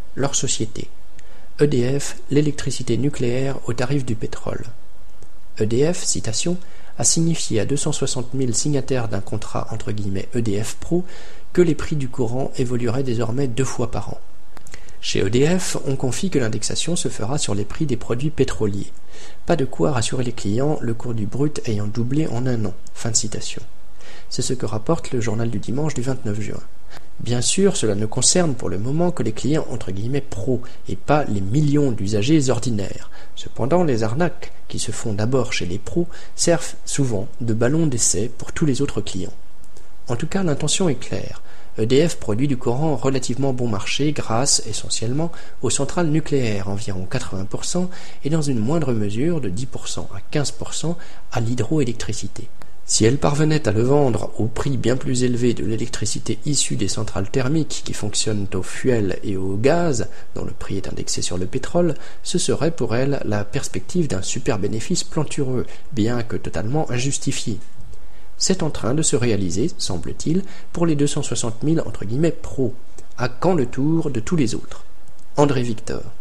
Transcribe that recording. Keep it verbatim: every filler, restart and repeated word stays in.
leur société. E D F, l'électricité nucléaire au tarif du pétrole. E D F, citation, a signifié à deux cent soixante mille signataires d'un contrat entre guillemets E D F Pro que les prix du courant évolueraient désormais deux fois par an. Chez E D F, on confie que l'indexation se fera sur les prix des produits pétroliers. Pas de quoi rassurer les clients, le cours du brut ayant doublé en un an. Fin de citation. C'est ce que rapporte le journal du dimanche du vingt-neuf juin. Bien sûr, cela ne concerne pour le moment que les clients entre guillemets pros et pas les millions d'usagers ordinaires. Cependant, les arnaques, qui se font d'abord chez les pros, servent souvent de ballon d'essai pour tous les autres clients. En tout cas, l'intention est claire. E D F produit du courant relativement bon marché grâce, essentiellement, aux centrales nucléaires, environ quatre-vingts pour cent, et dans une moindre mesure, de dix pour cent à quinze pour cent, à l'hydroélectricité. Si elle parvenait à le vendre au prix bien plus élevé de l'électricité issue des centrales thermiques qui fonctionnent au fuel et au gaz, dont le prix est indexé sur le pétrole, ce serait pour elle la perspective d'un super bénéfice plantureux, bien que totalement injustifié. C'est en train de se réaliser, semble-t-il, pour les deux cent soixante mille entre guillemets pros. À quand le tour de tous les autres? André Victor.